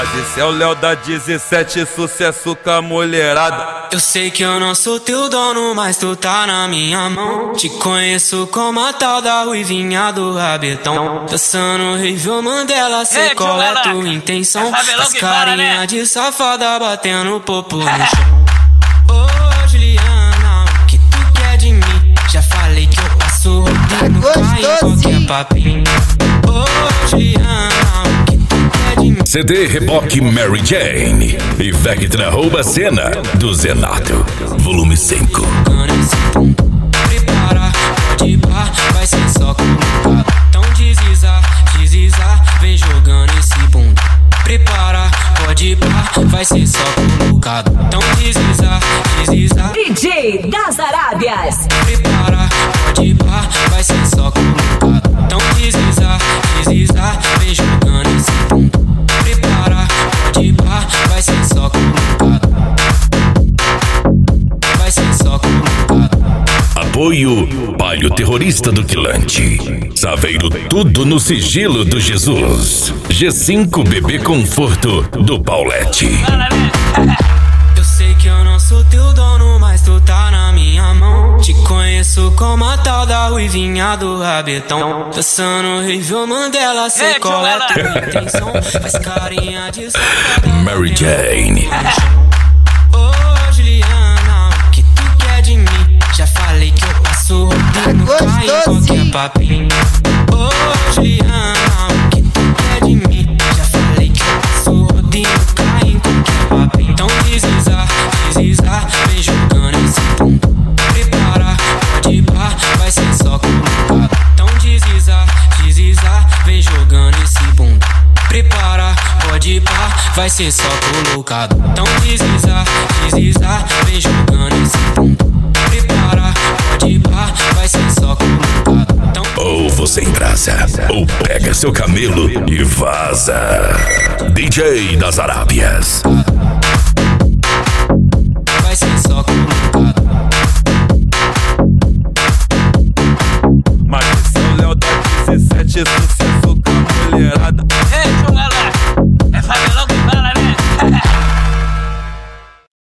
Esse é o Léo da 17, sucesso com a mulherada. Eu sei que eu não sou teu dono, mas tu tá na minha mão. Te conheço como a tal da ruivinha do rabetão. Dançando Review Mandela, cê qual é tua intenção? As carinha de safada batendo popo no chão. Ô Juliana, o que tu quer de mim? Já falei que eu passo rodando, cai em qualquer papinho. Ô Juliana, o que tu quer de mim? CD Reboque Mary Jane e Vectra rouba cena do Zenato, volume 5. Prepara, pode pá, vai ser só colocado. Então deslizar, vem jogando esse bunda. Prepara, pode pá, vai ser só colocado. Então deslizar. DJ das Arábias. Prepara, pode pá, vai ser só colocado. Então deslizar, vem jogando esse bunda. Prepara, pode pá, vai ser só colocado. Vai ser só colocado. Apoio Palio Terrorista do Quilante. Saveiro tudo no sigilo do Jesus. G5 Bebê Conforto do Paulette. Eu sei que eu não sou teu dono, mas tu tá na minha mão. Te conheço como a tal da ruivinha do rabetão. Dançando Review Mandela, cê qual é tua intenção? Faz carinha de safada Mary Jane. Ô Juliana, o que tu quer de mim? Já falei que eu passo rodando, cai em qualquer papinho. Ô Juliana, o que tu quer de mim? Já falei que eu passo rodando, cai em qualquer papinho. Então deslizar, vem jogando esse bunda. Prepara, pode pá, vai ser só colocado. Então deslizar, vem jogando esse bunda. Prepara, pode pá, vai ser só colocado. Então deslizar, vem jogando esse bunda. Prepara, pode pá, vai ser só colocado. Então... Ou você embrasa, ou pega seu camelo e vaza. DJ das Arábias.